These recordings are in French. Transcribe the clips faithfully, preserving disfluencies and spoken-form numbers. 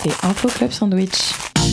c'est Info Club Sandwich.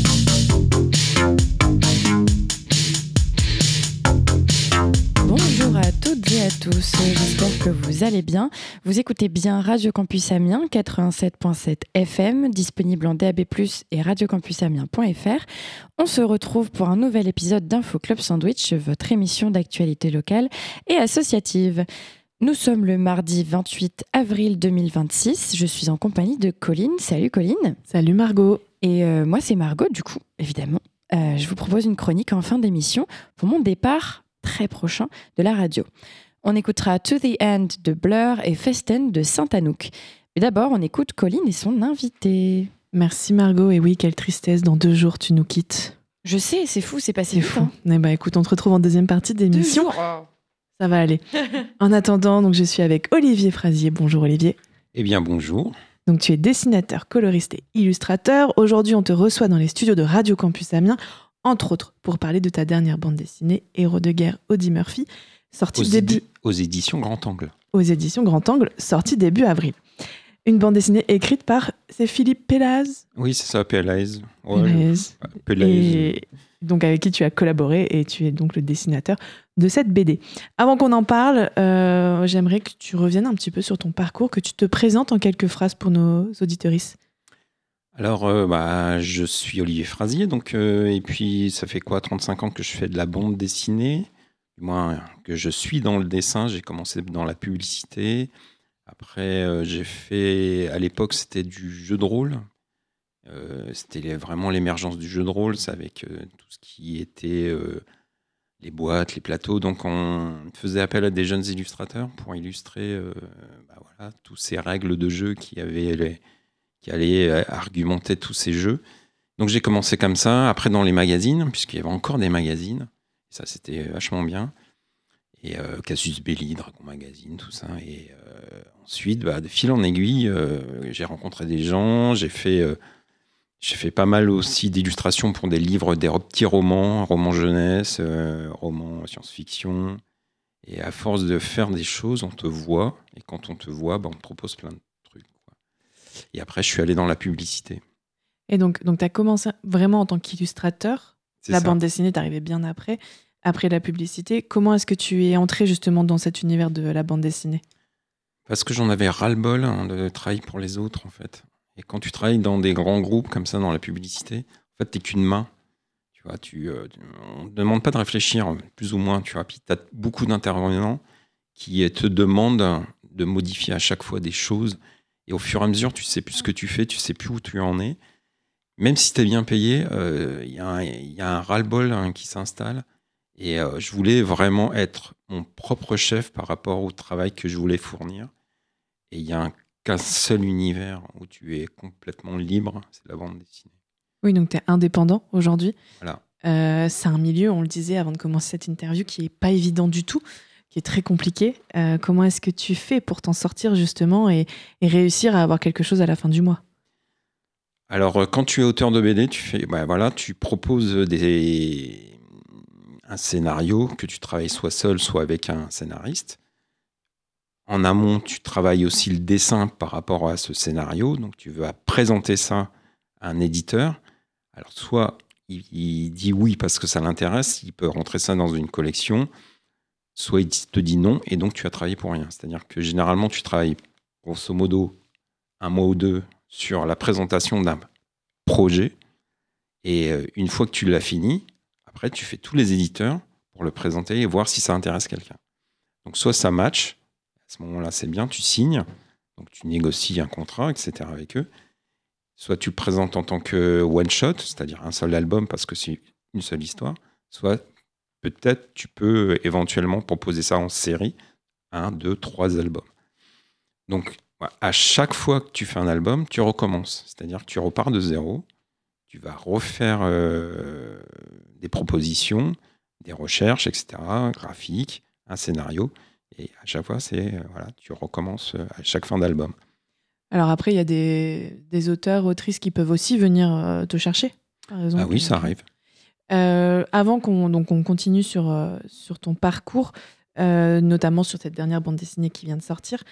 Bonjour à toutes et à tous, j'espère que vous allez bien. Vous écoutez bien Radio Campus Amiens quatre-vingt-sept virgule sept F M, disponible en D A B plus, et radiocampus amiens point f r. On se retrouve pour un nouvel épisode d'Info Club Sandwich, votre émission d'actualité locale et associative. Nous sommes le mardi vingt-huit avril deux mille vingt-six. Je suis en compagnie de Colline. Salut Colline. Salut Margot. Et euh, moi c'est Margot du coup, évidemment. Euh, je vous propose une chronique en fin d'émission pour mon départ très prochain de la radio. On écoutera To the End de Blur et Festen de Saint-Anouk. Mais d'abord, on écoute Colline et son invité. Merci Margot. Et oui, quelle tristesse, dans deux jours tu nous quittes. Je sais, c'est fou, c'est passé C'est vite. fou. Hein. Eh ben, écoute, on te retrouve en deuxième partie d'émission. Deux jours. Ça va aller. En attendant, donc, je suis avec Olivier Frazier. Bonjour Olivier. Eh bien, bonjour. Donc, tu es dessinateur, coloriste et illustrateur. Aujourd'hui, on te reçoit dans les studios de Radio Campus Amiens, entre autres, pour parler de ta dernière bande dessinée, Héros de guerre, Audie Murphy, sortie aux, début... édi- aux éditions Grand Angle. Aux éditions Grand Angle, sortie début avril. Une bande dessinée écrite par... C'est Philippe Pélaz. Oui, c'est ça, Pélaz. Ouais, Pélaz. le- Pélaz. Et donc avec qui tu as collaboré et tu es donc le dessinateur de cette B D. Avant qu'on en parle, euh, j'aimerais que tu reviennes un petit peu sur ton parcours, que tu te présentes en quelques phrases pour nos auditeuristes. Alors, euh, bah, je suis Olivier Frazier, donc, euh, et puis ça fait quoi, trente-cinq ans que je fais de la bande dessinée, du moins que je suis dans le dessin. J'ai commencé dans la publicité. Après, euh, j'ai fait, à l'époque, c'était du jeu de rôle. Euh, c'était les- vraiment l'émergence du jeu de rôle, c'est avec euh, tout ce qui était euh, les boîtes, les plateaux. Donc, on faisait appel à des jeunes illustrateurs pour illustrer euh, bah, voilà, toutes ces règles de jeu qui avaient les qui allait euh, argumenter tous ces jeux. Donc j'ai commencé comme ça, après dans les magazines, puisqu'il y avait encore des magazines, ça c'était vachement bien, et euh, Casus Belli, Dragon Magazine, tout ça, et euh, ensuite, bah, de fil en aiguille, euh, j'ai rencontré des gens, j'ai fait, euh, j'ai fait pas mal aussi d'illustrations pour des livres, des petits romans, romans jeunesse, euh, romans science-fiction, et à force de faire des choses, on te voit, et quand on te voit, bah, on te propose plein de trucs. Et après, je suis allé dans la publicité. Et donc, donc tu as commencé vraiment en tant qu'illustrateur. C'est La ça. bande dessinée est arrivée bien après, après la publicité. Comment est-ce que tu es entré justement dans cet univers de la bande dessinée ? Parce que j'en avais ras-le-bol hein, de travailler pour les autres, en fait. Et quand tu travailles dans des grands groupes comme ça, dans la publicité, en fait, t'es qu'une main. Tu vois, tu, euh, on ne te demande pas de réfléchir, plus ou moins. Tu vois. Puis tu as beaucoup d'intervenants qui te demandent de modifier à chaque fois des choses. Et au fur et à mesure, tu sais plus ce que tu fais, tu sais plus où tu en es. Même si tu es bien payé, il euh, y, y a un ras-le-bol hein, qui s'installe. Et euh, je voulais vraiment être mon propre chef par rapport au travail que je voulais fournir. Et il n'y a un, qu'un seul univers où tu es complètement libre, c'est la bande dessinée. Oui, donc tu es indépendant aujourd'hui. Voilà. Euh, c'est un milieu, on le disait avant de commencer cette interview, qui n'est pas évident du tout, qui est très compliqué. Euh, comment est-ce que tu fais pour t'en sortir justement et, et réussir à avoir quelque chose à la fin du mois ? Alors, quand tu es auteur de B D, tu, fais, bah, voilà, tu proposes des, un scénario que tu travailles soit seul, soit avec un scénariste. En amont, tu travailles aussi le dessin par rapport à ce scénario. Donc, tu vas présenter ça à un éditeur. Alors, soit il, il dit oui parce que ça l'intéresse, il peut rentrer ça dans une collection, soit il te dit non, et donc tu as travaillé pour rien. C'est-à-dire que généralement, tu travailles grosso modo un mois ou deux sur la présentation d'un projet, et une fois que tu l'as fini, après, tu fais tous les éditeurs pour le présenter et voir si ça intéresse quelqu'un. Donc, soit ça match, à ce moment-là, c'est bien, tu signes, donc tu négocies un contrat, et cetera avec eux. Soit tu le présentes en tant que one-shot, c'est-à-dire un seul album parce que c'est une seule histoire, soit peut-être tu peux éventuellement proposer ça en série, un, deux, trois albums. Donc, à chaque fois que tu fais un album, tu recommences. C'est-à-dire que tu repars de zéro, tu vas refaire euh, des propositions, des recherches, et cetera, graphiques, un scénario. Et à chaque fois, c'est, euh, voilà, tu recommences à chaque fin d'album. Alors après, il y a des, des auteurs, autrices qui peuvent aussi venir euh, te chercher, par exemple. Ah oui, ça arrive. Euh, avant qu'on donc on continue sur, euh, sur ton parcours, euh, notamment sur cette dernière bande dessinée qui vient de sortir,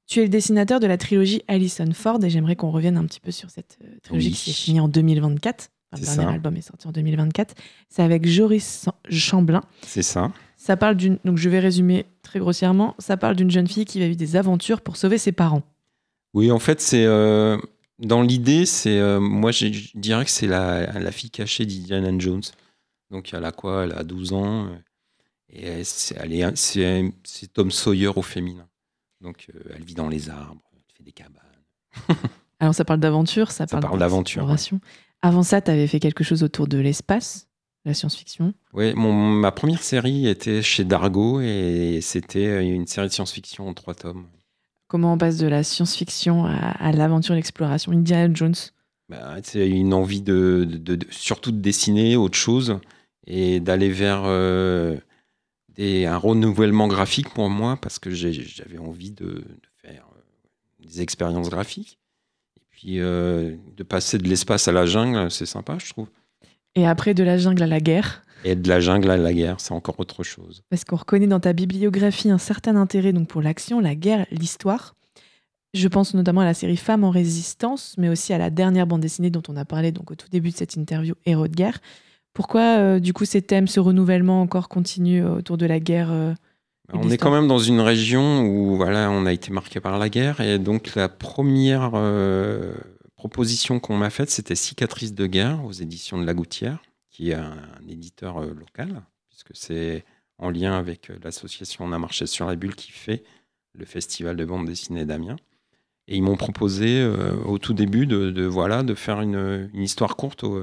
Tu es le dessinateur de la trilogie Harrison Ford et j'aimerais qu'on revienne un petit peu sur cette euh, trilogie Oui. qui s'est finie en deux mille vingt-quatre. Enfin, le C'est dernier ça. album est sorti en deux mille vingt-quatre. C'est avec Joris Chamblin. C'est ça. Ça parle d'une. Donc je vais résumer très grossièrement. Ça parle d'une jeune fille qui va vivre des aventures pour sauver ses parents. Oui, en fait, c'est euh, dans l'idée, c'est euh, moi, je dirais que c'est la, la fille cachée d'Indiana Jones. Donc, elle a quoi? Elle a douze ans. euh, Et elle, c'est, elle est- c'est, c'est Tom Sawyer au féminin. Donc, euh, elle vit dans les arbres, elle fait des cabanes. Alors ça parle d'aventure, ça, Ça parle, parle d'aventure, d'exploration. Avant ça, tu avais fait quelque chose autour de l'espace, la science-fiction. Ouais, mon, ma première série était chez Dargo et c'était une série de science-fiction en trois tomes. Comment on passe de la science-fiction à, à l'aventure et l'exploration? Indiana Jones. Bah, c'est une envie de, de- de- de- surtout de dessiner autre chose et d'aller vers euh, des, un renouvellement graphique pour moi parce que j'ai- j'avais envie de, de faire euh, des expériences graphiques. Et puis euh, de passer de l'espace à la jungle, c'est sympa, je trouve. Et après, de la jungle à la guerre. Et de la jungle à la guerre, c'est encore autre chose. Parce qu'on reconnaît dans ta bibliographie un certain intérêt donc pour l'action, la guerre, l'histoire. Je pense notamment à la série Femmes en résistance, mais aussi à la dernière bande dessinée dont on a parlé donc au tout début de cette interview, Héros de guerre. Pourquoi, euh, du coup, ces thèmes, ce renouvellement encore continue euh, autour de la guerre euh, et de On est l'histoire? quand même dans une région où voilà, on a été marqué par la guerre et donc la première euh, proposition qu'on m'a faite, c'était Cicatrices de guerre aux éditions de La Gouttière, qui est un, un éditeur euh, local, puisque c'est en lien avec euh, l'association On a marché sur la bulle qui fait le festival de bande dessinée d'Amiens. Et ils m'ont proposé euh, au tout début de, de, voilà, de faire une, une histoire courte au-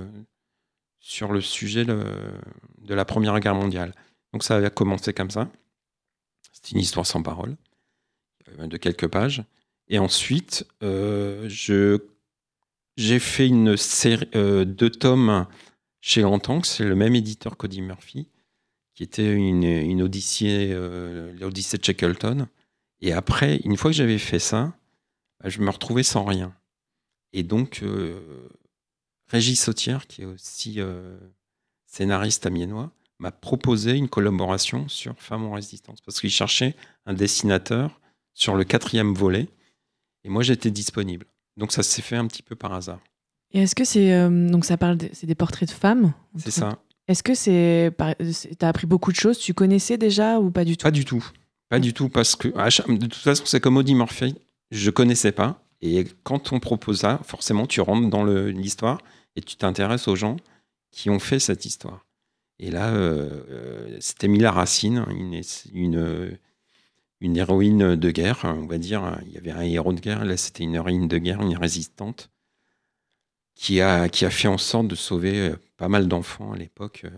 sur le sujet le- de la Première Guerre mondiale. Donc ça avait commencé comme ça. C'est une histoire sans parole, euh, de quelques pages. Et ensuite, euh, je, j'ai fait une série, euh, deux tomes chez Antanx, c'est le même éditeur qu'Audie Murphy, qui était une, une Odyssée, euh, l'Odyssée de Shackleton. Et après, une fois que j'avais fait ça, bah, je me retrouvais sans rien. Et donc, euh, Régis Sautière, qui est aussi euh, scénariste amiénois, m'a proposé une collaboration sur Femmes en résistance, parce qu'il cherchait un dessinateur sur le quatrième volet, et moi j'étais disponible. Donc ça s'est fait un petit peu par hasard. Et est-ce que c'est euh, donc ça parle de- c'est des portraits de femmes? C'est ça. Est-ce que c'est par- c'est- t'as appris beaucoup de choses? Tu connaissais déjà ou pas du tout? Pas du tout. Pas du tout, parce que à chaque- de toute façon, c'est comme Audie Murphy, je connaissais pas. Et quand on propose ça, forcément, tu rentres dans le- l'histoire et tu t'intéresses aux gens qui ont fait cette histoire. Et là, euh, euh, c'était Mila Racine, une, une, une héroïne de guerre, on va dire. Il y avait un héros de guerre, là, c'était une héroïne de guerre, une résistante, qui a, qui a fait en sorte de sauver euh, pas mal d'enfants à l'époque, euh,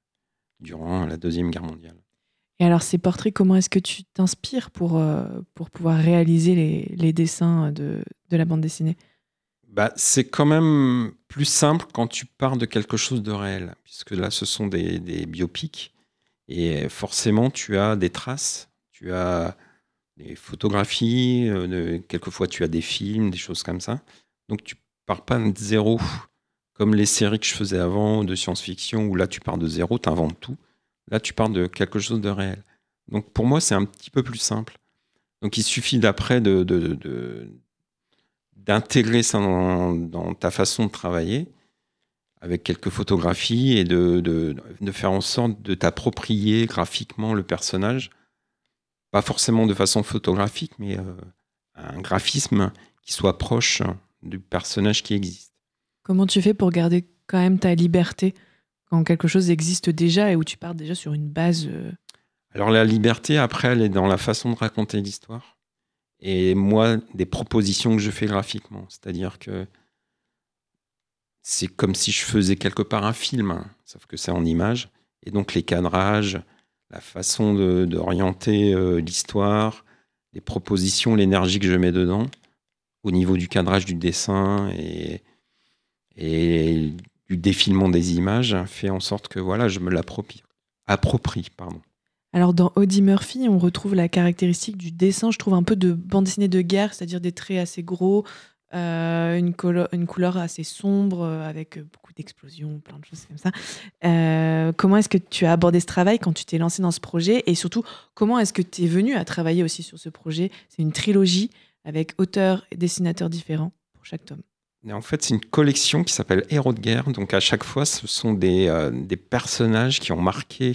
durant la Deuxième Guerre mondiale. Et alors, ces portraits, comment est-ce que tu t'inspires pour, euh, pour pouvoir réaliser les, les dessins de, de la bande dessinée? Bah, c'est quand même plus simple quand tu pars de quelque chose de réel, puisque là, ce sont des, des biopics, et forcément, tu as des traces, tu as des photographies, euh, de- quelquefois tu as des films, des choses comme ça. Donc, tu pars pas de zéro, comme les séries que je faisais avant de science-fiction, où là, tu pars de zéro, tu inventes tout. Là, tu pars de quelque chose de réel. Donc, pour moi, c'est un petit peu plus simple. Donc, il suffit d'après de, de- de- d'intégrer ça dans, dans ta façon de travailler, avec quelques photographies, et de, de- de faire en sorte de t'approprier graphiquement le personnage. Pas forcément de façon photographique, mais euh, un graphisme qui soit proche du personnage qui existe. Comment tu fais pour garder quand même ta liberté quand quelque chose existe déjà et où tu pars déjà sur une base euh, Alors la liberté, après, elle est dans la façon de raconter l'histoire. Et moi, des propositions que je fais graphiquement. C'est-à-dire que c'est comme si je faisais quelque part un film, hein, sauf que c'est en images. Et donc les cadrages, la façon de- d'orienter euh, l'histoire, les propositions, l'énergie que je mets dedans, au niveau du cadrage du dessin et, et du défilement des images, fait en sorte que voilà, je me l'approprie. Approprie, pardon. Alors dans Audie Murphy, on retrouve la caractéristique du dessin, je trouve un peu de bande dessinée de guerre, c'est-à-dire des traits assez gros, euh, une, colo- une couleur assez sombre, euh, avec beaucoup d'explosions, plein de choses comme ça. Euh, comment est-ce que tu as abordé ce travail quand tu t'es lancé dans ce projet? Et surtout, comment est-ce que tu es venu à travailler aussi sur ce projet? C'est une trilogie. avec auteurs et dessinateurs différents pour chaque tome. Et en fait, c'est une collection qui s'appelle Héros de guerre. Donc, à chaque fois, ce sont des, euh, des personnages qui ont marqué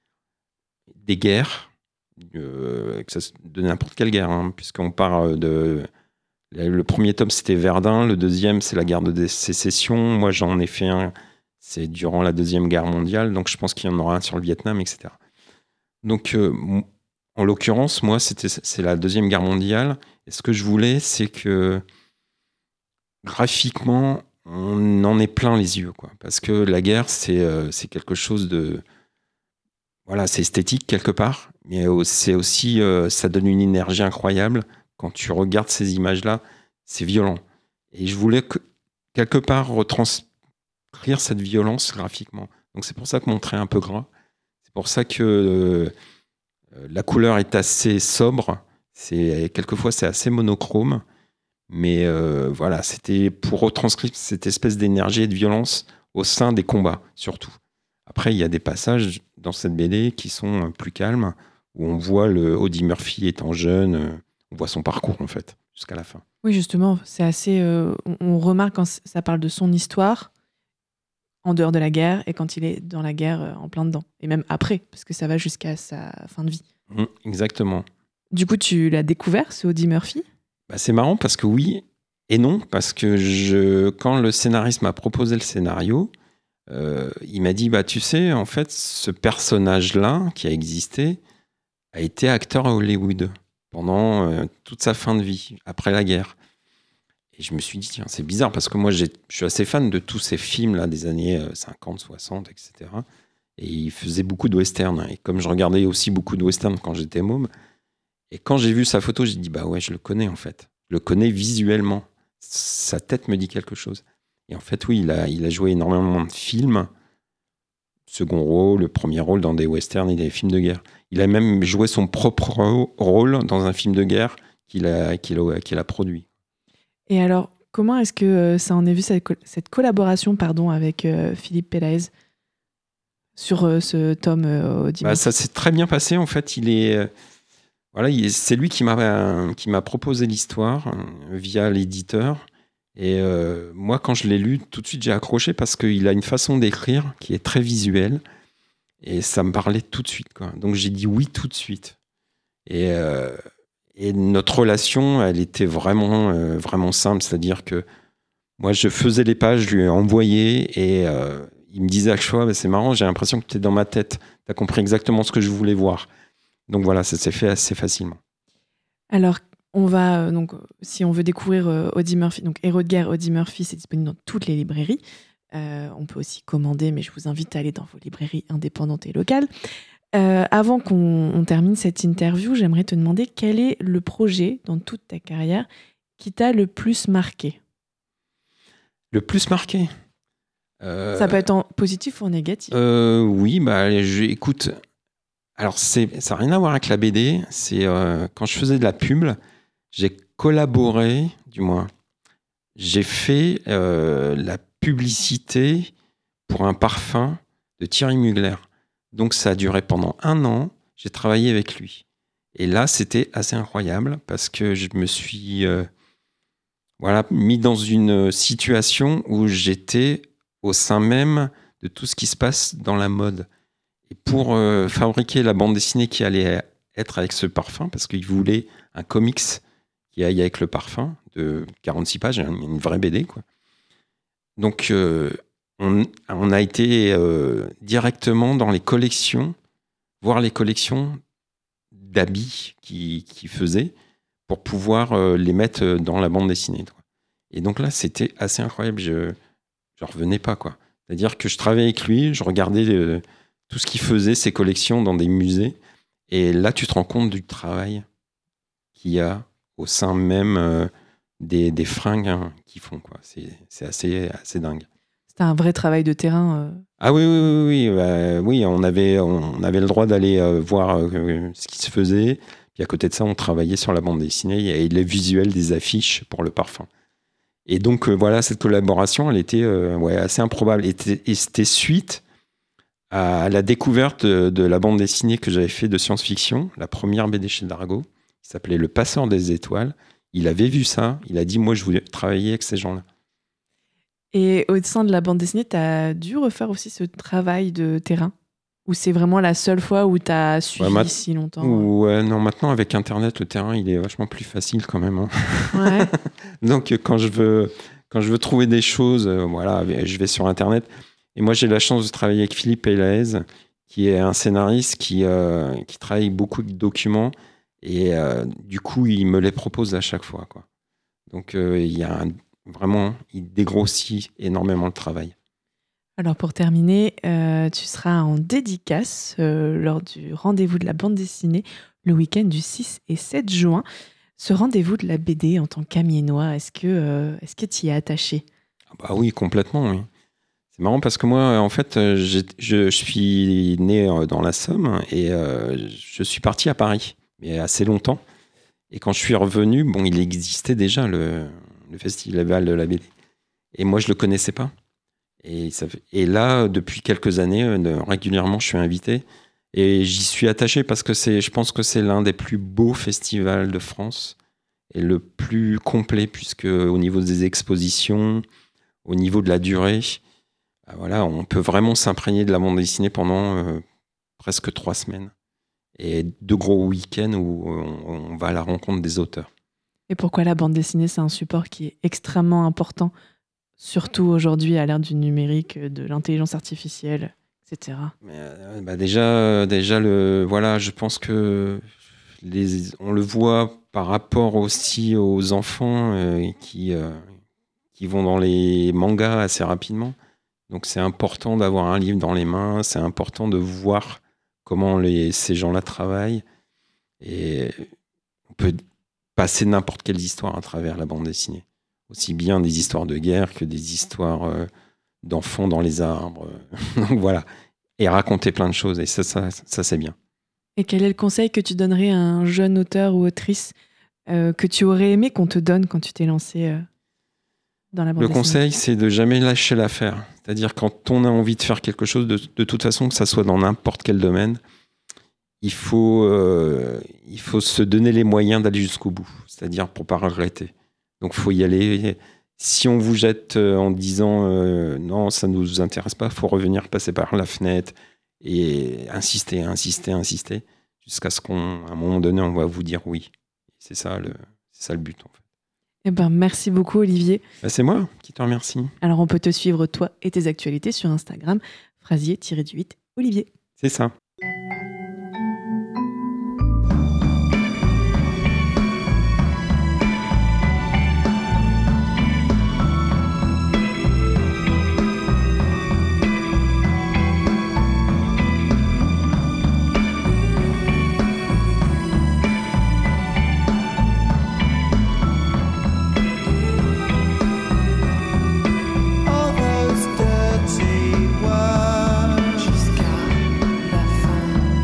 des guerres, euh, que ça, de n'importe quelle guerre, hein, puisqu'on parle de... Le premier tome, c'était Verdun. Le deuxième, c'est la guerre de sécession. Moi, j'en ai fait un, c'est durant la Deuxième Guerre mondiale. Donc, je pense qu'il y en aura un sur le Vietnam, et cetera. Donc, euh, en l'occurrence, moi, c'était, c'est la Deuxième Guerre mondiale. Et ce que je voulais, c'est que graphiquement, on en est plein les yeux, quoi. Parce que la guerre, c'est, euh, c'est quelque chose de... Voilà, c'est esthétique quelque part, mais c'est aussi, euh, ça donne une énergie incroyable. Quand tu regardes ces images-là, c'est violent. Et je voulais que, quelque part retranscrire cette violence graphiquement. Donc c'est pour ça que mon trait est un peu gras. C'est pour ça que euh, la couleur est assez sobre. C'est, quelquefois, c'est assez monochrome. Mais euh, voilà, c'était pour retranscrire cette espèce d'énergie et de violence au sein des combats, surtout. Après, il y a des passages dans cette B D qui sont plus calmes, où on voit le Audie Murphy étant jeune, on voit son parcours, en fait, jusqu'à la fin. Oui, justement, c'est assez... Euh, on, on remarque quand ça parle de son histoire, en dehors de la guerre, et quand il est dans la guerre, euh, en plein dedans. Et même après, parce que ça va jusqu'à sa fin de vie. Mmh, exactement. Du coup, tu l'as découvert, ce Audie Murphy ? Bah, c'est marrant parce que oui et non, parce que je, quand le scénariste m'a proposé le scénario, euh, il m'a dit, bah, tu sais, en fait, ce personnage-là qui a existé a été acteur à Hollywood pendant euh, toute sa fin de vie, après la guerre. Et je me suis dit, tiens, c'est bizarre parce que moi, j'ai, je suis assez fan de tous ces films-là des années cinquante, soixante, et cetera. Et il faisait beaucoup de westerns. Et comme je regardais aussi beaucoup de westerns quand j'étais môme, et quand j'ai vu sa photo, j'ai dit, bah ouais, je le connais en fait. Je le connais visuellement. Sa tête me dit quelque chose. Et en fait, oui, il a, il a joué énormément de films. Second rôle, le premier rôle dans des westerns et des films de guerre. Il a même joué son propre rôle dans un film de guerre qu'il a, qu'il a, qu'il a produit. Et alors, comment est-ce que ça en est vu, cette, cette collaboration pardon, avec euh, Philippe Pelaez sur euh, ce tome euh, Audie bah, Murphy ? Ça s'est très bien passé. En fait, il est... Euh, Voilà, c'est lui qui m'a, qui m'a proposé l'histoire euh, via l'éditeur. Et euh, moi, quand je l'ai lu, tout de suite, j'ai accroché parce qu'il a une façon d'écrire qui est très visuelle. Et ça me parlait tout de suite, quoi. Donc, j'ai dit oui tout de suite. Et, euh, et notre relation, elle était vraiment, euh, vraiment simple. C'est-à-dire que moi, je faisais les pages, je lui ai envoyé et euh, il me disait à chaque fois, bah, c'est marrant, j'ai l'impression que tu es dans ma tête. Tu as compris exactement ce que je voulais voir. Donc voilà, ça s'est fait assez facilement. Alors, on va, euh, donc, si on veut découvrir euh, Audie Murphy, donc Héros de guerre, Audie Murphy, c'est disponible dans toutes les librairies. Euh, on peut aussi commander, mais je vous invite à aller dans vos librairies indépendantes et locales. Euh, avant qu'on on termine cette interview, j'aimerais te demander quel est le projet dans toute ta carrière qui t'a le plus marqué ? Le plus marqué euh, Ça peut être en positif ou en négatif. euh, Oui, bah, je, écoute... Alors, c'est, ça n'a rien à voir avec la B D. C'est euh, quand je faisais de la pub, j'ai collaboré, du moins, j'ai fait euh, la publicité pour un parfum de Thierry Mugler. Donc, ça a duré pendant un an. J'ai travaillé avec lui. Et là, c'était assez incroyable parce que je me suis euh, voilà, mis dans une situation où j'étais au sein même de tout ce qui se passe dans la mode. Et pour euh, fabriquer la bande dessinée qui allait être avec ce parfum, parce qu'il voulait un comics qui aille avec le parfum, de quarante-six pages, une vraie B D, quoi. Donc, euh, on, on a été euh, directement dans les collections, voir les collections d'habits qu'il qui faisait, pour pouvoir euh, les mettre dans la bande dessinée, quoi. Et donc là, c'était assez incroyable. Je ne revenais pas, quoi. C'est-à-dire que je travaillais avec lui, je regardais... Le, tout ce qu'il faisait, ses collections dans des musées. Et là, tu te rends compte du travail qu'il y a au sein même euh, des, des fringues hein, qu'ils font, quoi. C'est, c'est assez, assez dingue. C'était un vrai travail de terrain. Euh... Ah oui, oui, oui, oui, bah, oui on, avait, on avait le droit d'aller euh, voir euh, ce qui se faisait. Puis à côté de ça, on travaillait sur la bande dessinée et les visuels des affiches pour le parfum. Et donc, euh, voilà, cette collaboration, elle était euh, ouais, assez improbable. Et, et c'était suite à la découverte de, de la bande dessinée que j'avais fait de science-fiction, la première B D chez Dargaud, qui s'appelait Le Passeur des étoiles, il avait vu ça. Il a dit, moi, je voulais travailler avec ces gens-là. Et au sein de la bande dessinée, tu as dû refaire aussi ce travail de terrain? Ou c'est vraiment la seule fois où tu as suivi Ouais, mat- si longtemps? Ouais, non, maintenant, avec Internet, le terrain, il est vachement plus facile quand même. Hein. Ouais. Donc, quand je veux, quand je veux trouver des choses, euh, voilà, je vais sur Internet. Et moi, j'ai la chance de travailler avec Philippe Pelaez, qui est un scénariste qui, euh, qui travaille beaucoup de documents. Et euh, du coup, il me les propose à chaque fois, quoi. Donc, euh, il y a un, vraiment, il dégrossit énormément le travail. Alors pour terminer, euh, tu seras en dédicace euh, lors du rendez-vous de la bande dessinée le week-end du six et sept juin. Ce rendez-vous de la B D en tant qu'Amiénois, est-ce que euh, est-ce que tu y es attaché? Ah bah oui, complètement, oui. C'est marrant parce que moi, en fait, j'ai, je, je suis né dans la Somme et euh, je suis parti à Paris, mais assez longtemps. Et quand je suis revenu, bon, il existait déjà le, le festival de la B D. Et moi, je le connaissais pas. Et, ça fait, et là, depuis quelques années, euh, régulièrement, je suis invité. Et j'y suis attaché parce que c'est, je pense que c'est l'un des plus beaux festivals de France et le plus complet, puisque au niveau des expositions, au niveau de la durée, euh, voilà, on peut vraiment s'imprégner de la bande dessinée pendant euh, presque trois semaines. Et deux gros week-ends où on, on va à la rencontre des auteurs. Et pourquoi la bande dessinée, c'est un support qui est extrêmement important, surtout aujourd'hui à l'ère du numérique, de l'intelligence artificielle, et cetera. Mais, euh, bah déjà, déjà le, voilà, je pense que les, on le voit par rapport aussi aux enfants euh, qui, euh, qui vont dans les mangas assez rapidement. Donc c'est important d'avoir un livre dans les mains, c'est important de voir comment les, ces gens-là travaillent. Et on peut passer n'importe quelle histoire à travers la bande dessinée. Aussi bien des histoires de guerre que des histoires euh, d'enfants dans les arbres. Donc voilà. Et raconter plein de choses. Et ça, ça, ça, c'est bien. Et quel est le conseil que tu donnerais à un jeune auteur ou autrice euh, que tu aurais aimé qu'on te donne quand tu t'es lancé euh, dans la bande Le dessinée? conseil, c'est de jamais lâcher l'affaire. C'est-à-dire quand on a envie de faire quelque chose, de, de toute façon, que ça soit dans n'importe quel domaine, il faut, euh, il faut se donner les moyens d'aller jusqu'au bout. C'est-à-dire pour ne pas regretter. Donc il faut y aller. Si on vous jette en disant euh, non, ça ne nous intéresse pas, il faut revenir passer par la fenêtre et insister, insister, insister, jusqu'à ce qu'à un moment donné, on va vous dire oui. C'est ça le, c'est ça le but, en fait. Eh ben, merci beaucoup, Olivier. Ben, c'est moi qui te remercie. Alors, on peut te suivre, toi et tes actualités, sur Instagram, phrasier-du-huit Olivier. C'est ça. All those dirty words. Jusqu'à la fin.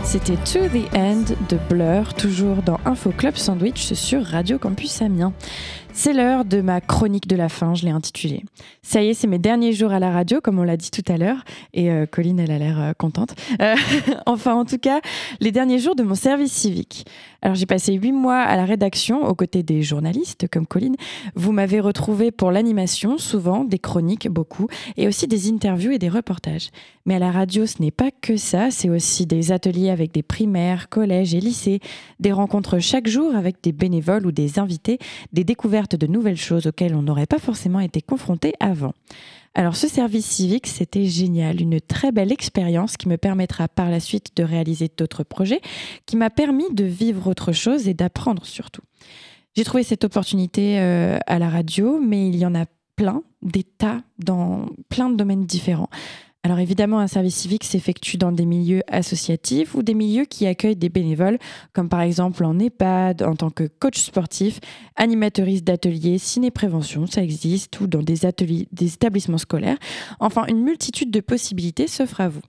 C'était To The End de Blur, toujours dans Info Club Sandwich sur Radio Campus Amiens. C'est l'heure de ma chronique de la fin, je l'ai intitulée. Ça y est, c'est mes derniers jours à la radio, comme on l'a dit tout à l'heure, et euh, Colline, elle a l'air euh, contente. Euh, enfin, en tout cas, les derniers jours de mon service civique. Alors, j'ai passé huit mois à la rédaction, aux côtés des journalistes, comme Colline. Vous m'avez retrouvée pour l'animation, souvent, des chroniques, beaucoup, et aussi des interviews et des reportages. Mais à la radio, ce n'est pas que ça, c'est aussi des ateliers avec des primaires, collèges et lycées, des rencontres chaque jour avec des bénévoles ou des invités, des découvertes de nouvelles choses auxquelles on n'aurait pas forcément été confronté avant. Alors ce service civique, c'était génial, une très belle expérience qui me permettra par la suite de réaliser d'autres projets, qui m'a permis de vivre autre chose et d'apprendre surtout. J'ai trouvé cette opportunité euh, à la radio, mais il y en a plein, des tas, dans plein de domaines différents. Alors évidemment, un service civique s'effectue dans des milieux associatifs ou des milieux qui accueillent des bénévoles, comme par exemple en EHPAD, en tant que coach sportif, animatrice d'ateliers, ciné-prévention, ça existe, ou dans des ateliers, des établissements scolaires. Enfin, une multitude de possibilités s'offrent à vous.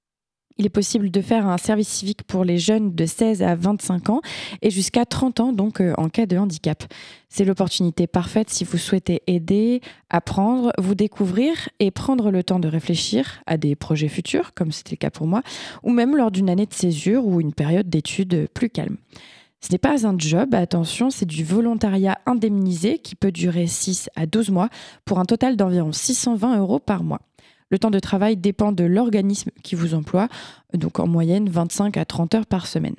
Il est possible de faire un service civique pour les jeunes de seize à vingt-cinq ans et jusqu'à trente ans, donc euh, en cas de handicap. C'est l'opportunité parfaite si vous souhaitez aider, apprendre, vous découvrir et prendre le temps de réfléchir à des projets futurs, comme c'était le cas pour moi, ou même lors d'une année de césure ou une période d'études plus calme. Ce n'est pas un job, attention, c'est du volontariat indemnisé qui peut durer six à douze mois pour un total d'environ six cent vingt euros par mois. Le temps de travail dépend de l'organisme qui vous emploie, donc en moyenne vingt-cinq à trente heures par semaine.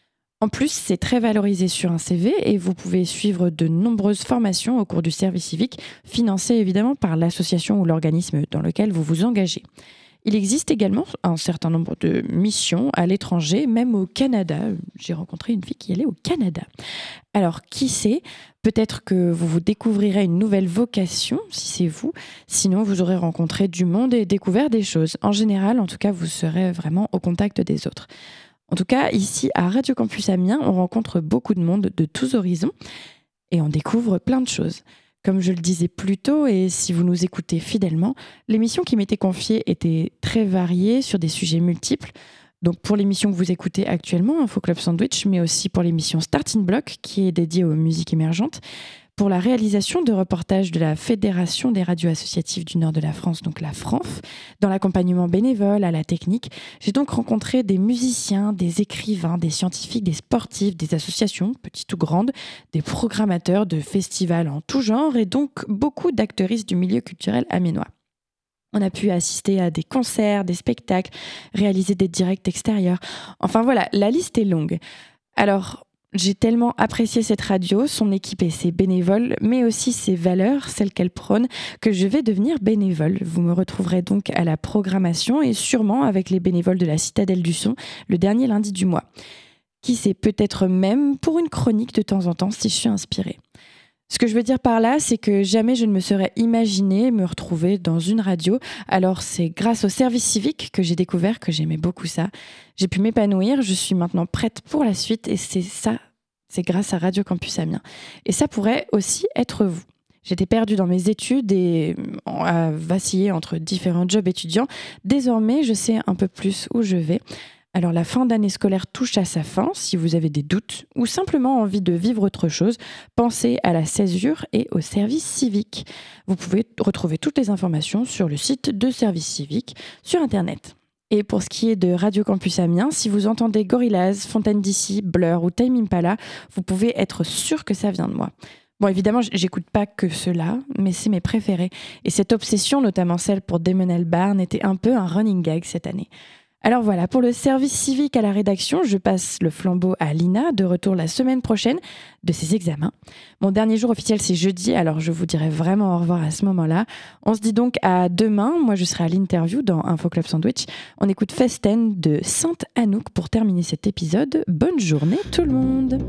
En plus, c'est très valorisé sur un C V et vous pouvez suivre de nombreuses formations au cours du service civique, financées évidemment par l'association ou l'organisme dans lequel vous vous engagez. Il existe également un certain nombre de missions à l'étranger, même au Canada. J'ai rencontré une fille qui allait au Canada. Alors, qui sait ? Peut-être que vous vous découvrirez une nouvelle vocation, si c'est vous. Sinon, vous aurez rencontré du monde et découvert des choses. En général, en tout cas, vous serez vraiment au contact des autres. En tout cas, ici, à Radio Campus Amiens, on rencontre beaucoup de monde de tous horizons et on découvre plein de choses. Comme je le disais plus tôt, et si vous nous écoutez fidèlement, l'émission qui m'était confiée était très variée sur des sujets multiples. Donc pour l'émission que vous écoutez actuellement, Info Club Sandwich, mais aussi pour l'émission Starting Block, qui est dédiée aux musiques émergentes, pour la réalisation de reportages de la Fédération des radios associatives du Nord de la France, donc la F R A N F, dans l'accompagnement bénévole à la technique. J'ai donc rencontré des musiciens, des écrivains, des scientifiques, des sportifs, des associations, petites ou grandes, des programmateurs de festivals en tout genre et donc beaucoup d'actrices du milieu culturel amiénois. On a pu assister à des concerts, des spectacles, réaliser des directs extérieurs. Enfin voilà, la liste est longue. Alors, j'ai tellement apprécié cette radio, son équipe et ses bénévoles, mais aussi ses valeurs, celles qu'elle prône, que je vais devenir bénévole. Vous me retrouverez donc à la programmation et sûrement avec les bénévoles de la Citadelle du Son, le dernier lundi du mois. Qui sait, peut-être même pour une chronique de temps en temps si je suis inspirée. Ce que je veux dire par là, c'est que jamais je ne me serais imaginé me retrouver dans une radio. Alors c'est grâce au service civique que j'ai découvert que j'aimais beaucoup ça. J'ai pu m'épanouir, je suis maintenant prête pour la suite et c'est ça, c'est grâce à Radio Campus Amiens. Et ça pourrait aussi être vous. J'étais perdue dans mes études et à vaciller entre différents jobs étudiants. Désormais, je sais un peu plus où je vais. Alors la fin d'année scolaire touche à sa fin. Si vous avez des doutes ou simplement envie de vivre autre chose, pensez à la césure et au service civique. Vous pouvez retrouver toutes les informations sur le site de Service Civique sur Internet. Et pour ce qui est de Radio Campus Amiens, si vous entendez Gorillaz, Fontaine D C, Blur ou Tame Impala, vous pouvez être sûr que ça vient de moi. Bon, évidemment, j'écoute pas que cela, mais c'est mes préférés. Et cette obsession, notamment celle pour Damon Albarn, était un peu un running gag cette année. Alors voilà, pour le service civique à la rédaction, je passe le flambeau à Lina, de retour la semaine prochaine de ses examens. Mon dernier jour officiel, c'est jeudi, alors je vous dirai vraiment au revoir à ce moment-là. On se dit donc à demain, moi je serai à l'interview dans Info Club Sandwich. On écoute Festen de Sainte Anouk pour terminer cet épisode. Bonne journée tout le monde!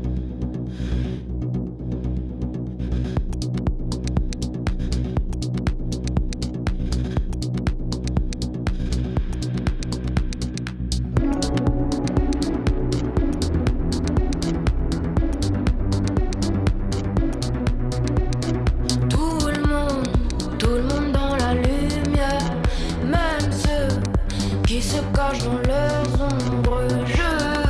Qui se cachent dans leurs ombres, je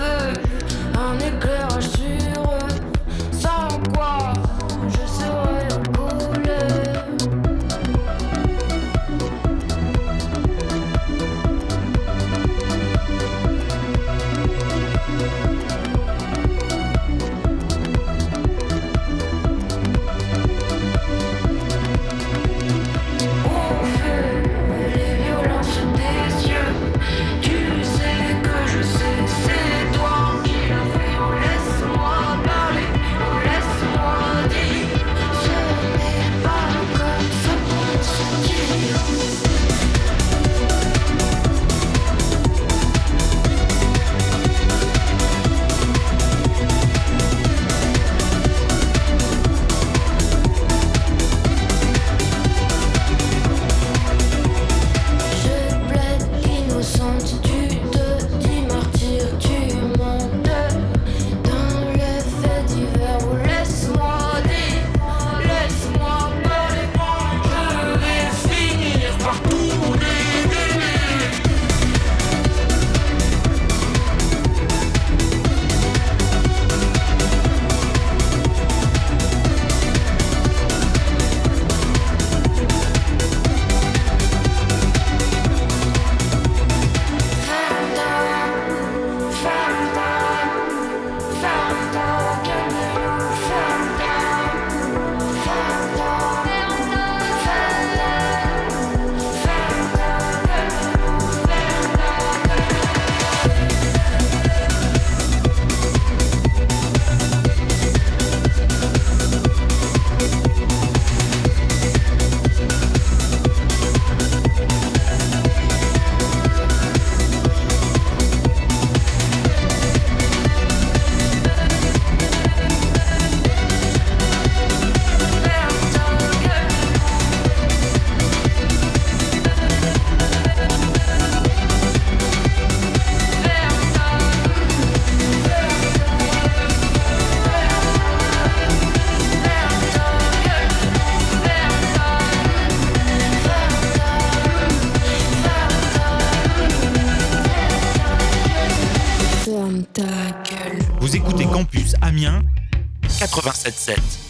Vous écoutez Campus Amiens quatre-vingt-sept sept.